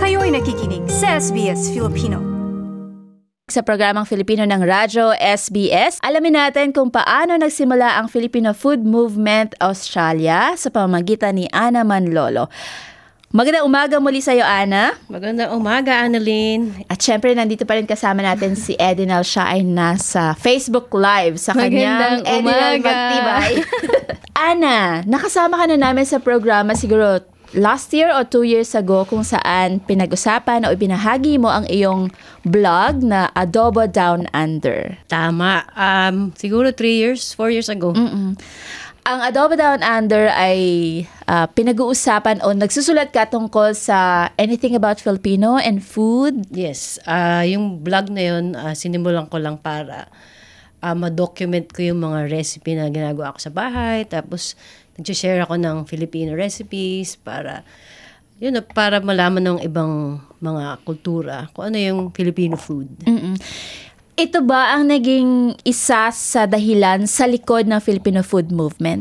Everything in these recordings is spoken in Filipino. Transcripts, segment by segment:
Kayo'y nakikinig sa SBS Filipino. Sa programang Filipino ng Radyo SBS, alamin natin kung paano nagsimula ang Filipino Food Movement Australia sa pamamagitan ni Ana Manlolo. Magandang umaga muli sa iyo, Ana. Magandang umaga, Annalyn. At syempre, nandito pa rin kasama natin si Edinal. Siya ay nasa Facebook Live sa kanyang Edinal Magtibay. Ana, nakasama ka na namin sa programa siguro last year o 2 years ago kung saan pinag-usapan o ibinahagi mo ang iyong blog na Adobo Down Under. Tama. Siguro 4 years ago. Ang Adobo Down Under ay pinag-uusapan o nagsusulat ka tungkol sa anything about Filipino and food. Yes. Yung blog na yun, sinimulan ko lang para ma-document ko yung mga recipe na ginagawa ko sa bahay. Tapos, nag-share ako ng Filipino recipes para malaman ng ibang mga kultura kung ano yung Filipino food. Ito ba ang naging isa sa dahilan sa likod ng Filipino Food Movement?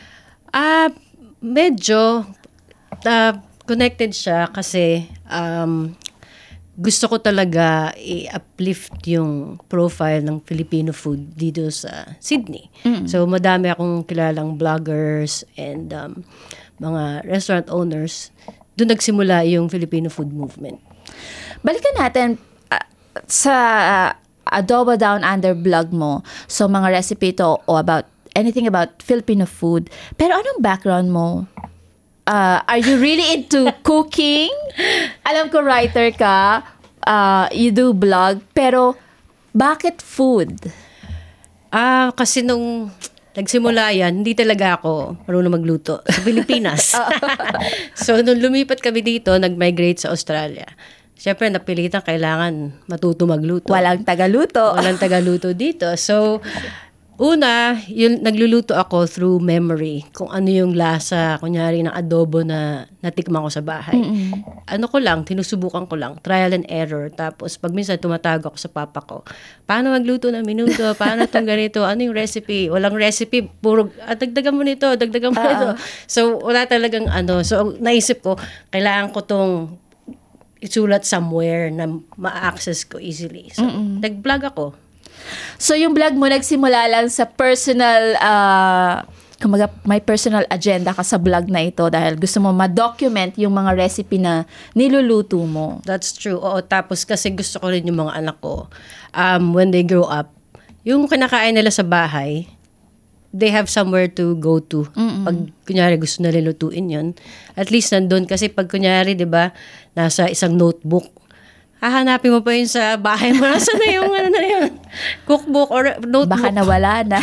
Medyo connected siya kasi gusto ko talaga i-uplift yung profile ng Filipino food dito sa Sydney. So, madami akong kilalang vloggers and mga restaurant owners. Doon nagsimula yung Filipino food movement. Balikan natin sa Adobo Down Under blog mo. So, mga recipe to o about anything about Filipino food. Pero anong background mo? Are you really into cooking? Alam ko writer ka, you do blog, pero bakit food? Kasi nung nagsimula yan, hindi talaga ako marunong magluto sa Pilipinas. So, nung lumipat kami dito, nag-migrate sa Australia. Siyempre, napilitan kailangan matuto magluto. Walang tagaluto dito. So, una, nagluluto ako through memory. Kung ano yung lasa, kunyari ng adobo na natikman ko sa bahay. Tinusubukan ko lang. Trial and error. Tapos, pag minsan tumatago ako sa papa ko, paano magluto ng minuto? Paano itong ganito? Ano yung recipe? Walang recipe. Puro, dagdagan mo nito. So, wala talagang So, naisip ko, kailangan ko tong isulat somewhere na ma-access ko easily. So, nag-vlog ako. So, yung blog mo nagsimula lang sa personal, may personal agenda ka sa blog na ito dahil gusto mo ma-document yung mga recipe na niluluto mo. That's true. Oo, tapos kasi gusto ko rin yung mga anak ko, when they grow up, yung kinakain nila sa bahay, they have somewhere to go to. Pag kunyari gusto na lilutuin yun, at least nandun. Kasi pag kunyari, di ba, nasa isang notebook, hahanapin mo pa yun sa bahay mo. Nasa na yung cookbook or notebook. Baka nawala na.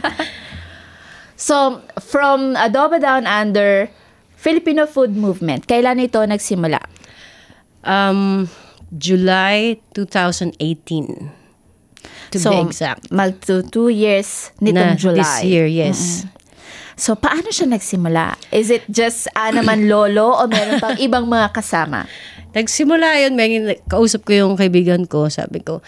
So, from Adobo Down Under, Filipino Food Movement, kailan ito nagsimula? July 2018. To be exact. Mag 2 years nitong July. This year, yes. So, paano siya nagsimula? Is it just Ana Manlolo o meron pang ibang mga kasama? Nagsimula yun, kausap ko yung kaibigan ko, sabi ko,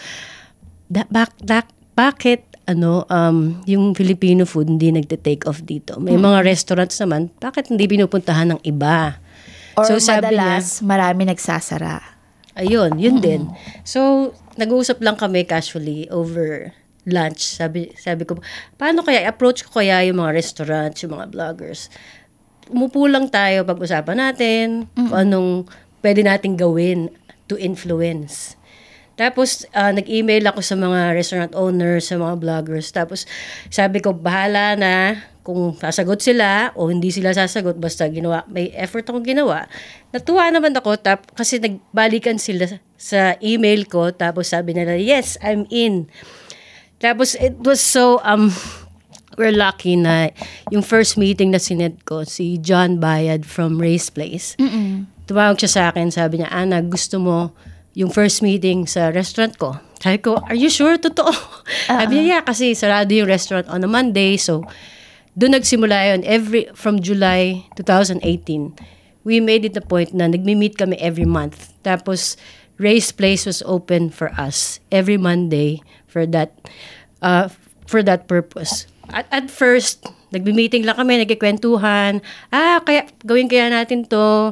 bakit yung Filipino food hindi nagte-take off dito? May mga restaurants naman, bakit hindi pinupuntahan ng iba? Or so, madalas, marami nagsasara. Ayun, yun din. So, nag-uusap lang kami casually over lunch. Sabi ko, paano kaya, approach ko kaya yung mga restaurants, yung mga vloggers? Umupo lang tayo, pag-usapan natin, kung anong pwede nating gawin to influence. Tapos, nag-email ako sa mga restaurant owners, sa mga vloggers. Tapos, sabi ko, bahala na kung sasagot sila o hindi sila sasagot. Basta may effort akong ginawa. Natuwa naman ako kasi nagbalikan sila sa email ko. Tapos sabi nila, yes, I'm in. Tapos, it was so, we're lucky na yung first meeting na sined ko, si John Bayad from Ray's Place. Tumawag siya sa akin, sabi niya, Ana, gusto mo yung first meeting sa restaurant ko? Sabi ko, are you sure? Totoo? Sabi niya, yeah, kasi sarado yung restaurant on a Monday. So, doon nagsimula yun. From July 2018, we made it a point na nagmi-meet kami every month. Tapos, Ray's Place was open for us every Monday for that purpose. At first, nagbi-meeting lang kami, nagkikwentuhan. Kaya gawin kaya natin to.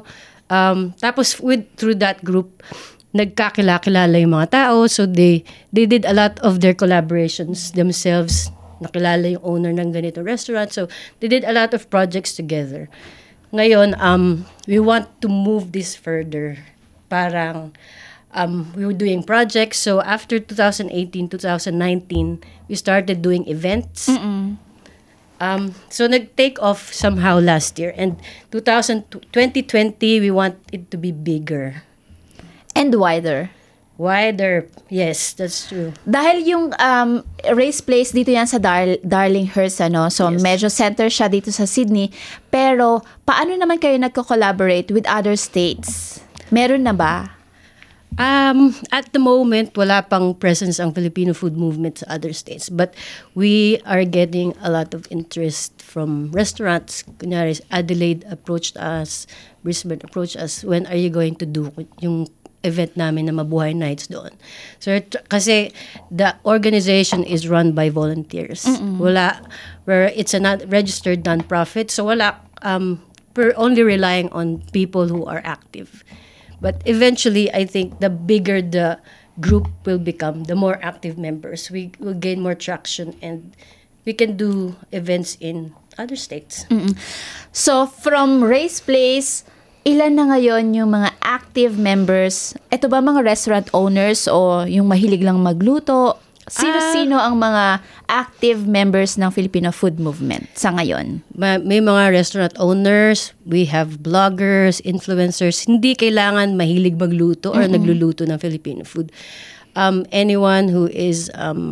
Tapos through that group, nagkakilala yung mga tao. So they did a lot of their collaborations themselves. Nakilala yung owner ng ganito restaurant. So they did a lot of projects together. Ngayon, we want to move this further. Parang we were doing projects. So after 2018, 2019, we started doing events. So nag-take off somehow last year. And 2020, we want it to be bigger. And wider. Wider. Yes, that's true. Dahil yung Race Place dito yan sa Darlinghurst, ano? So Yes. medyo center siya dito sa Sydney. Pero paano naman kayo nagko-collaborate with other states? Meron na ba? At the moment, wala pang presence ang Filipino food movement sa other states. But we are getting a lot of interest from restaurants. Kunyari, Adelaide approached us, Brisbane approached us. When are you going to do yung event namin na Mabuhay Nights doon? So, kasi the organization is run by volunteers. Wala, where it's a not registered non-profit. So wala, we're only relying on people who are active. But eventually, I think the bigger the group will become, the more active members. We will gain more traction and we can do events in other states. So from Race Place, ilan na ngayon yung mga active members? Ito ba mga restaurant owners o yung mahilig lang magluto? Sino-sino ang mga active members ng Filipino food movement sa ngayon? May mga restaurant owners, we have bloggers, influencers. Hindi kailangan mahilig magluto or nagluluto ng Filipino food. Anyone who is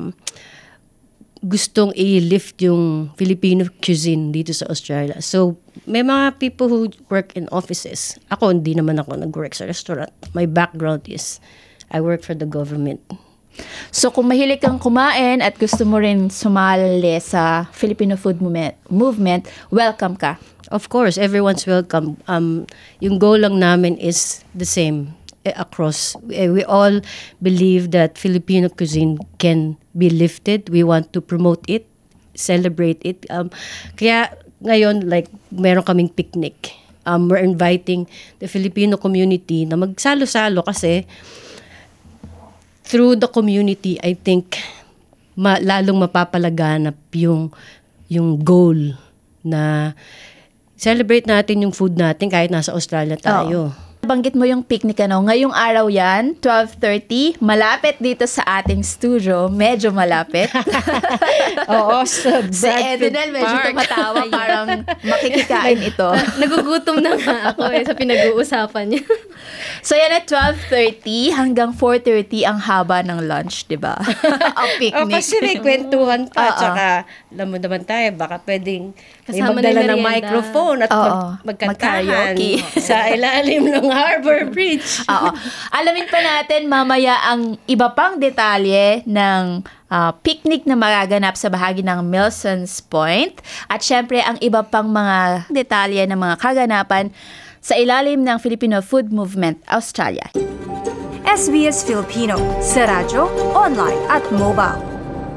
gustong i-lift yung Filipino cuisine dito sa Australia. So, may mga people who work in offices. Ako, hindi naman ako nag-work sa restaurant. My background is, I work for the government. So kung mahilig kang kumain at gusto mo rin sumali sa Filipino food movement, welcome ka. Of course, everyone's welcome. Yung goal lang namin is the same across. We all believe that Filipino cuisine can be lifted. We want to promote it, celebrate it. Kaya ngayon, like, meron kaming picnic. We're inviting the Filipino community na magsalo-salo kasi through the community, I think, lalong mapapalaganap yung goal na celebrate natin yung food natin kahit nasa Australia tayo. Banggit mo yung picnic, ano? Ngayong araw yan, 12:30, malapit dito sa ating studio. Medyo malapit. Oo, sa Si Edenel medyo tumatawa, parang makikikain ito. Nagugutom na nga ako sa pinag-uusapan niya. So yan at 12:30 hanggang 4:30 ang haba ng lunch, di ba? Ang picnic. Kasi may kwentuhan pa. Tsaka, alam mo naman tayo, baka pwedeng may Kasama magdala ng ng merienda. microphone at magkantahan Mag-karaoke. sa ilalim ng Harbor Bridge. Oo. Alamin pa natin mamaya ang iba pang detalye ng picnic na magaganap sa bahagi ng Milsons Point. At syempre, ang iba pang mga detalye ng mga kaganapan sa ilalim ng Filipino Food Movement Australia. SBS Filipino sa radyo, online at mobile.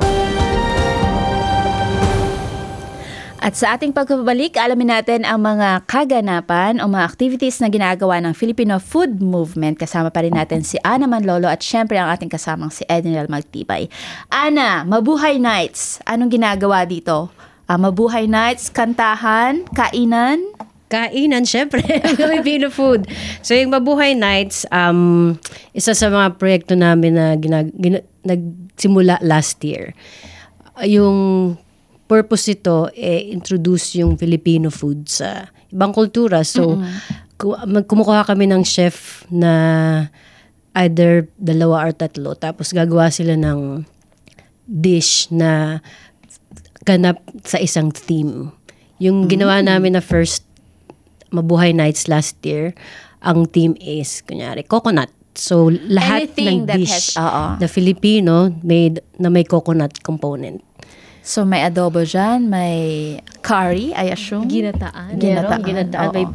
At sa ating pagbabalik, alamin natin ang mga kaganapan o mga activities na ginagawa ng Filipino Food Movement. Kasama pa rin natin si Ana Manlolo at syempre ang ating kasamang si Edenel Magtibay. Ana, Mabuhay Nights. Anong ginagawa dito? Mabuhay Nights, kantahan, kainan? Kainan, syempre. Filipino food. So, yung Mabuhay Nights, isa sa mga proyekto namin na nagsimula last year. Yung purpose ito, introduce yung Filipino food sa ibang kultura. So, kumukuha kami ng chef na either 2 or 3, tapos gagawa sila ng dish na ganap sa isang theme. Yung ginawa namin na first Mabuhay Nights last year, ang theme is, kunyari, coconut. So, lahat Anything ng that dish has- na Filipino made na may coconut component. So may adobo dyan, may curry, I assume. Ginataan. Ginataan. Ginataan. May Oo.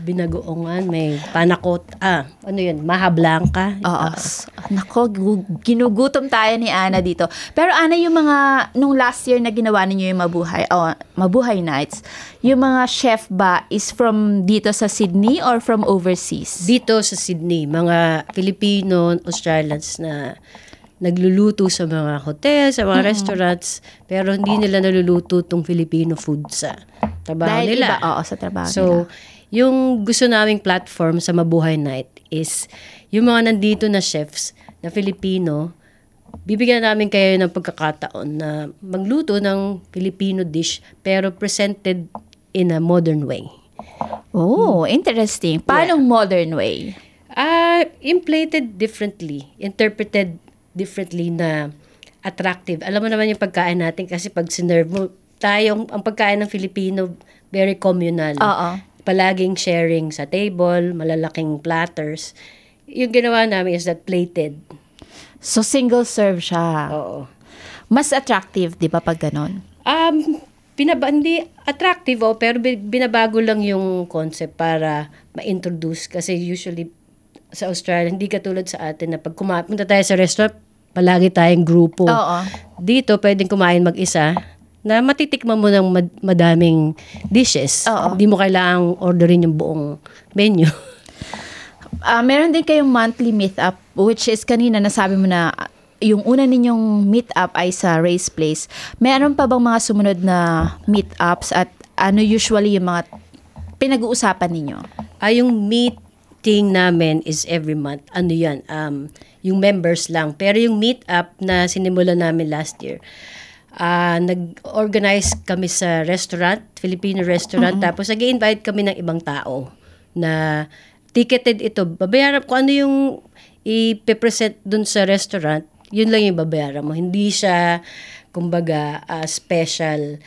binagoongan, may panakot, ano yun, maha blanca. Oo. Nako, ginugutom tayo ni Ana dito. Pero Ana, yung mga, nung last year na ginawa ninyo yung Mabuhay Nights, yung mga chef ba is from dito sa Sydney or from overseas? Dito sa Sydney, mga Filipino, Australians na nagluluto sa mga hotel, sa mga restaurants, pero hindi nila naluluto tong Filipino food sa trabaho Dahil nila. iba, sa trabaho So, nila. yung gusto naming platform sa Mabuhay Night is yung mga nandito na chefs na Filipino, bibigyan namin kayo ng pagkakataon na magluto ng Filipino dish pero presented in a modern way. Oh, interesting. Paano modern way? Implated differently, interpreted differently na attractive. Alam mo naman yung pagkain natin kasi pag sinerve mo, ang pagkain ng Filipino, very communal. Oo. Palaging sharing sa table, malalaking platters. Yung ginawa namin is that plated. So, single serve siya. Oo. Mas attractive, di ba, pag ganon? Hindi attractive, pero binabago lang yung concept para ma-introduce. Kasi usually, sa Australia, hindi katulad sa atin na pag punta tayo sa restaurant, palagi tayong grupo. Oo. Dito, pwedeng kumain mag-isa na matitikman mo ng madaming dishes. Oo. Hindi mo kailangang orderin yung buong menu. Meron din kayong monthly meet-up, which is kanina nasabi mo na yung una ninyong meet-up ay sa Race Place. Meron pa bang mga sumunod na meet-ups at ano usually yung mga pinag-uusapan ninyo? Yung meeting namin is every month. Ano yan? Yung members lang. Pero yung meet-up na sinimulan namin last year, nag-organize kami sa restaurant, Filipino restaurant, tapos nag-invite kami ng ibang tao na ticketed ito. Babayaran kung ano yung ipipresent dun sa restaurant, yun lang yung babayaran mo. Hindi siya, kumbaga, special,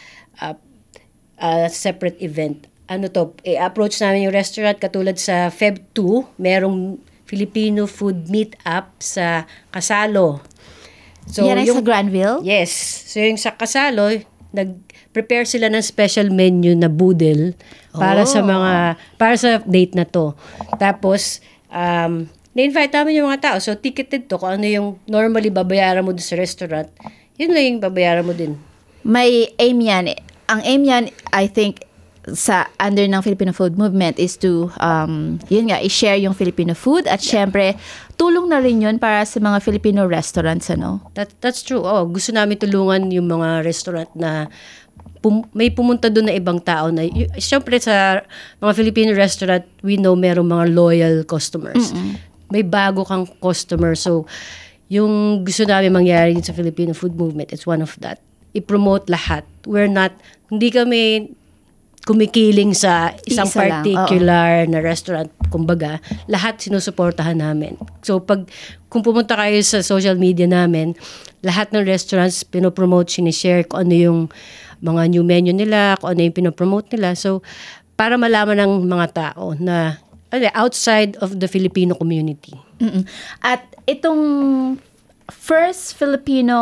separate event. Approach namin yung restaurant katulad sa Feb 2, merong Filipino food meet-up sa Casalo. So, Yan ay sa Granville? Yes. So, yung sa Casalo, nag-prepare sila ng special menu na boodle para sa date na to. Tapos, na-invite namin yung mga tao. So, ticketed to. Kung ano yung normally babayaran mo doon sa restaurant, yun lang yung babayaran mo din. May aim yan. Ang aim yan, I think, sa under ng Filipino Food Movement is to, i-share yung Filipino food at syempre, tulong na rin yun para sa mga Filipino restaurants, ano? That's true. Gusto namin tulungan yung mga restaurant na may pumunta doon na ibang tao na, syempre sa mga Filipino restaurant, we know merong mga loyal customers. May bago kang customer. So, yung gusto namin mangyari sa Filipino Food Movement, it's one of that. I-promote lahat. Hindi kami kumikiling sa isang Isa lang, particular na restaurant. Kumbaga, lahat sinusuportahan namin. So, kung pumunta kayo sa social media namin, lahat ng restaurants pinopromote, sinishare kung ano yung mga new menu nila, kung ano yung pinopromote nila. So, para malaman ng mga tao na outside of the Filipino community. At itong first Filipino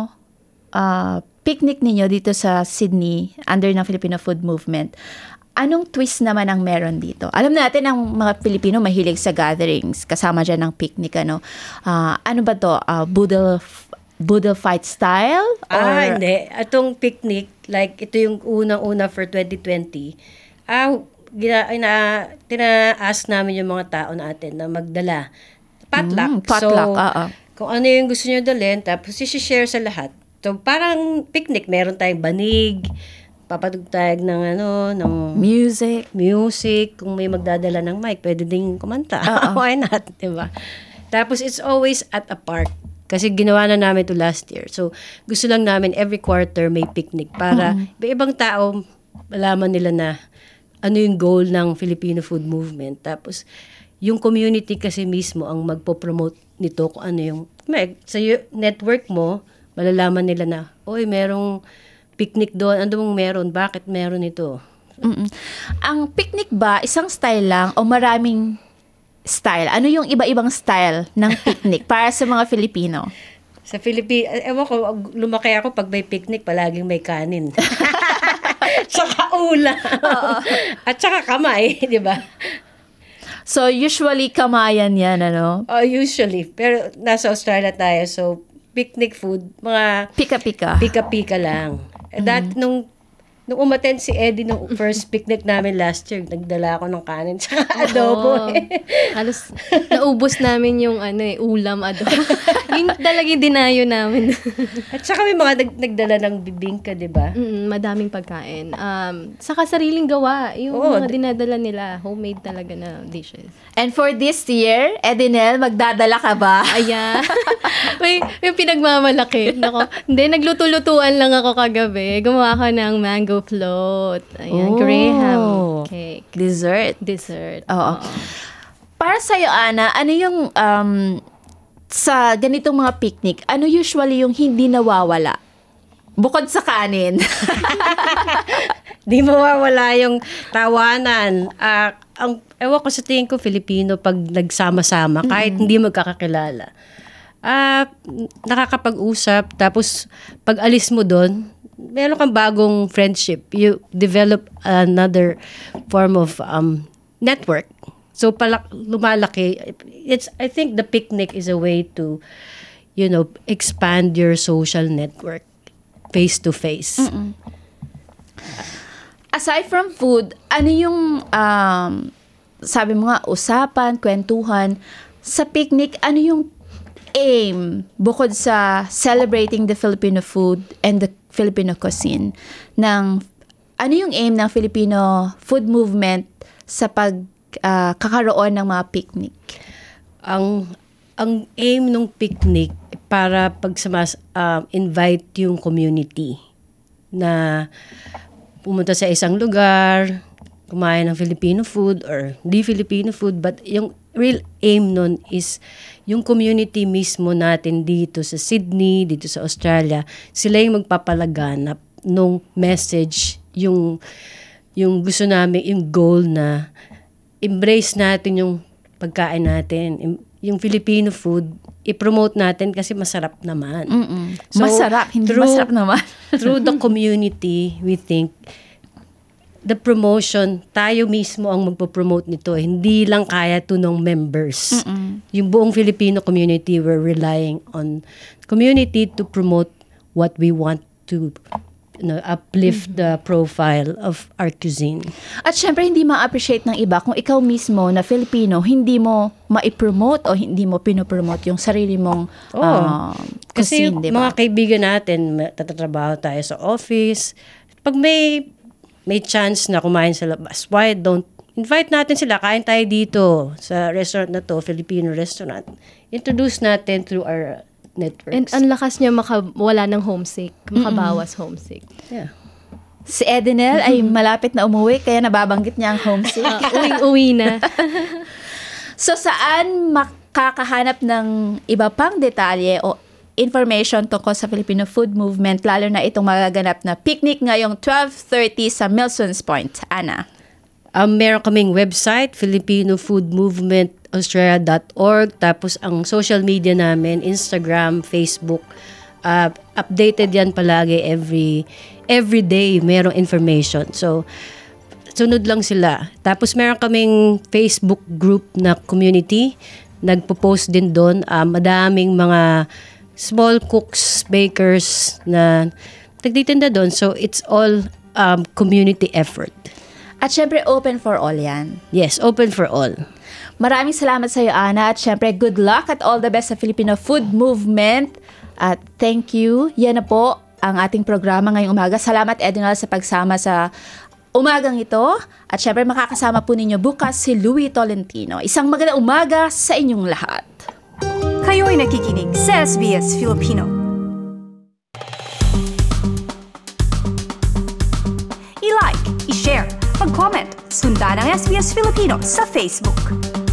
picnic ninyo dito sa Sydney under ng Filipino Food Movement, anong twist naman ang meron dito? Alam natin ang mga Pilipino mahilig sa gatherings, kasama dyan ng picnic, ano? Ano ba to? Boodle fight style? Or... Hindi. Itong picnic, like ito yung unang-una for 2020, tina-ask namin yung mga tao natin na magdala. Potluck. Potluck, kung ano yung gusto nyo dalhin, tapos isi-share sa lahat. So, parang picnic, meron tayong banig, papatugtayag ng music. Kung may magdadala ng mic, pwede ding kumanta. Why not? Diba? Tapos, it's always at a park. Kasi ginawa na namin to last year. So, gusto lang namin every quarter may picnic para ibang tao malaman nila na ano yung goal ng Filipino Food Movement. Tapos, yung community kasi mismo ang magpo-promote nito kung ano yung sa network mo, malalaman nila na, merong picnic doon. Ano mong meron? Bakit meron ito? Ang picnic ba, isang style lang o maraming style? Ano yung iba-ibang style ng picnic para sa mga Filipino? Sa ewan ko, lumaki ako pag may picnic, palaging may kanin. Tsaka ulam. At tsaka kamay, di ba? So, usually, kamayan yan, ano? Usually. Pero nasa Australia tayo, so picnic food, mga Pika-pika. pika-pika lang. That, nung umattend si Eddie nung first picnic namin last year, nagdala ako ng kanin tsaka adobo. Halos naubos namin yung ulam adobo. Yung talagang dinayo namin. At saka may mga nagdala ng bibingka, di ba? Madaming pagkain. Saka sariling gawa. Yung Oo, mga dinadala nila, homemade talaga na dishes. And for this year, Edinel, magdadala ka ba? Ayan. may pinagmamalaki. Nako, hindi, nagluto-lutuan lang ako kagabi. Gumawa ako ng mango float. Ayan, Oh. graham cake. Dessert. Dessert. Oo. Para sa'yo, Ana, ano yung sa ganitong mga picnic, ano usually yung hindi nawawala? Bukod sa kanin. Di mawawala yung tawanan. Ewan ko sa tingin ko, Filipino, pag nagsama-sama, kahit hindi magkakakilala, nakakapag-usap, tapos pag alis mo doon, meron kang bagong friendship. You develop another form of network. So, lumalaki. I think the picnic is a way to, expand your social network face-to-face. Aside from food, ano yung, sabi mo nga, usapan, kwentuhan, sa picnic, ano yung aim bukod sa celebrating the Filipino food and the Filipino cuisine ano yung aim ng Filipino food movement sa kakaroon ng mga picnic? Ang aim ng picnic para invite yung community na pumunta sa isang lugar, kumain ng Filipino food or di Filipino food, but yung real aim nun is yung community mismo natin dito sa Sydney, dito sa Australia, sila yung magpapalaganap nung message, yung gusto namin, yung goal na embrace natin yung pagkain natin, yung Filipino food, i-promote natin kasi masarap naman. So, masarap, hindi masarap naman. Through the community, we think, the promotion, tayo mismo ang magpo-promote nito. Hindi lang kaya to ng members. Yung buong Filipino community, we're relying on community to promote what we want to uplift the profile of our cuisine. At syempre, hindi ma-appreciate ng iba kung ikaw mismo na Filipino, hindi mo ma-promote o hindi mo pinopromote yung sarili mong Kasi cuisine, yung diba? mga kaibigan natin, tatrabaho tayo sa office. Pag may chance na kumain sa labas, why don't invite natin sila, kain tayo dito sa restaurant na to, Filipino restaurant. Introduce natin through our networks. And ang lakas niya wala ng homesick. Makabawas homesick. Yeah. Si Edinel ay malapit na umuwi, kaya nababanggit niya ang homesick. Uwing-uwi na. So, saan makakahanap ng iba pang detalye o information tungkol sa Filipino food movement, lalo na itong magaganap na picnic ngayong 12:30 sa Milsons Point? Ana? Meron kaming website, filipinofoodmovementaustralia.org. Tapos ang social media namin, Instagram, Facebook. Updated yan palagi every day. Merong information. So, sunod lang sila. Tapos meron kaming Facebook group na community. Nagpo-post din doon. Madaming mga small cooks, bakers na nagtitinda doon. So, it's all community effort. At syempre, open for all yan. Yes, open for all. Maraming salamat sa iyo, Ana. At syempre, good luck at all the best sa Filipino food movement. At thank you. Yan na po ang ating programa ngayong umaga. Salamat, Edinel, sa pagsama sa umagang ito. At syempre, makakasama po ninyo bukas si Louie Tolentino. Isang magandang umaga sa inyong lahat. Kayo'y nakikinig sa SBS Filipino. I-like, i-share, mag-comment, sundan ang SBS Filipino sa Facebook.